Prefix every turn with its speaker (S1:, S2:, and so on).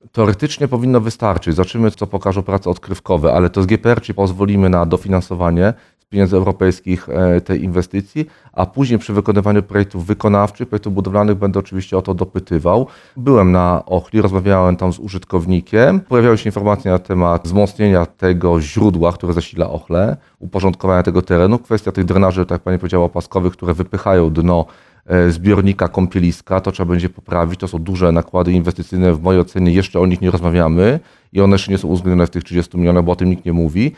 S1: Teoretycznie powinno wystarczyć. Zobaczymy, co pokażą prace odkrywkowe, ale to z GPR ci pozwolimy na dofinansowanie z pieniędzy europejskich tej inwestycji, a później przy wykonywaniu projektów wykonawczych, projektów budowlanych będę oczywiście o to dopytywał. Byłem na Ochli, rozmawiałem tam z użytkownikiem. Pojawiały się informacje na temat wzmocnienia tego źródła, które zasila Ochlę, uporządkowania tego terenu. Kwestia tych drenaży, tak jak pani powiedziała, opaskowych, które wypychają dno zbiornika, kąpieliska, to trzeba będzie poprawić. To są duże nakłady inwestycyjne, w mojej ocenie jeszcze o nich nie rozmawiamy i one jeszcze nie są uwzględnione w tych 30 milionach, bo o tym nikt nie mówi.